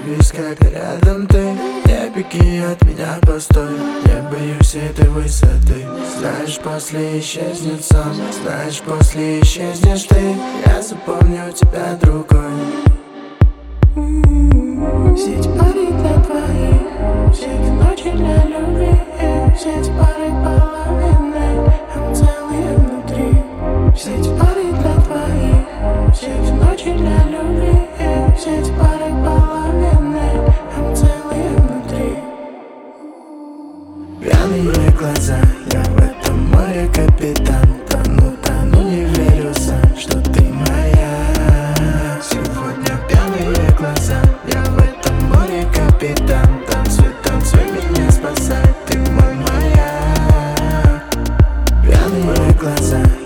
Остановись, когда рядом ты. Не беги от меня, постой. Я боюсь этой высоты. Знаешь, после исчезнет сон. Знаешь, после исчезнешь ты. Я запомню тебя другой. Все эти пары для двоих, все эти ночи для любви, все эти пары половины, а мы целые внутри. Все эти пары для двоих, все эти ночи для любви, все эти пары половины, а мы целые внутри. Пьяные глаза, я в этом море капитан. Тону, не верю сам, что ты моя. Сегодня пьяные глаза, я в этом море капитан. Танцуй, меня спасай, ты мой маяк. Пьяные глаза.